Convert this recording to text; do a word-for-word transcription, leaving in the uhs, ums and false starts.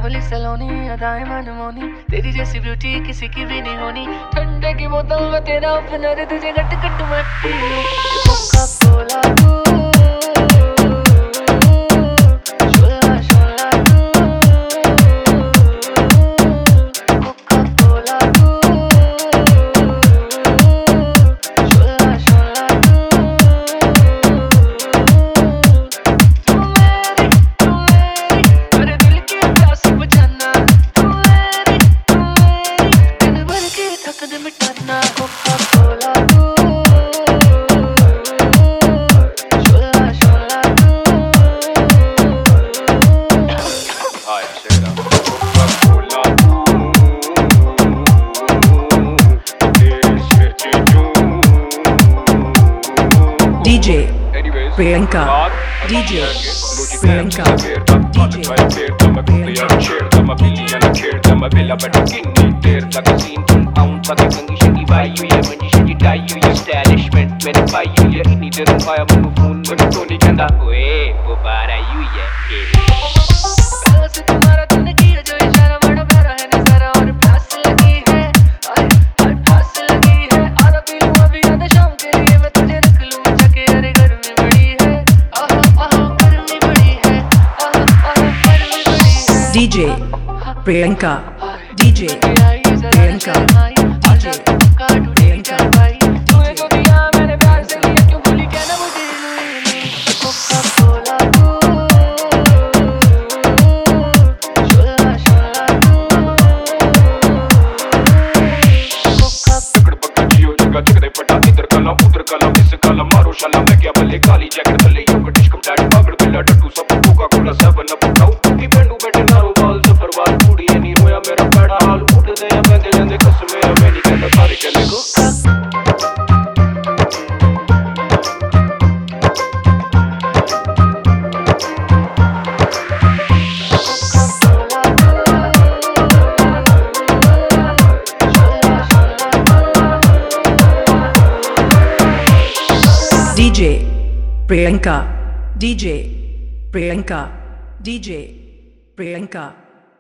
बावली सलोनी अदाएं मनमोनी, तेरी जैसी ब्यूटी किसी की भी नहीं होनी। ठंडे की बोतल में तेरा ओपनर, तुझे गट गट मैं पी लूं। कोका कोला तू, शोला शोला तू, कोका कोला तू, शोला शोला तू। तू मेरी तू मेरी मेरे दिल की प्यास बुझाना, तू मेरी तू मेरी दिन भर की थकन मिटाना। कोका कोला तू, शोला शोला तू। Alright, check it out. Coca-Cola, D J anyways, Priyanka, baat D J Luci Priyanka, Priyanka, D J D J Priyanka, छेड़ता मैं बिल्लियाँ ना छेड़ता मैं बेला बैठा किन्नी देर तक सीन तुम आऊं तक कंगी शकी भाई हुई है मंजी शकी डाई हुई है स्टाइलिशमेंट मैंने पाई हुई है इन्हीं देर में पाया मुझे फोन मैंने तो नहीं कहता ओए वो बाहर आई हुई है पहला से तुम्हारा तूने किया जो इशारा, बड़ा प्यारा है नजारा और प्यास लगी है, आए आए प्यास लगी है। आधा पी लूं अभी आधा शाम के लिए, मैं तुझे रख लूं बचा के। अरे गर्मी बड़ी है, आहा आहा गर्मी बड़ी है, आहा आहा गर्मी बड़ी है। D J Priyanka, D J Priyanka, D J Priyanka, तूने जो दिया मैंने प्यार से लिया, क्यों भूली कहना मुझे लुई। कोका कोला तू, शोला शोला तू, कोका टकड़ पक्का जियो जगह जगह फटा इधर काला उधर काला इस काला मारो शाला मैं क्या भले काली जैकेट थले यो कटिश कम डैडी पागल बिल्ला टट्टू सब कोका कोला सेवन अप उठाओ की बेंडू बैठे नारो बाल सफर वाल पूरी है नहीं रोया मेरा पैड़ा हाल उठ दे या मैं दे लेंदे कसम मेरा मैं नहीं कहता सारे कहने को D J Priyanka, D J Priyanka, D J Priyanka.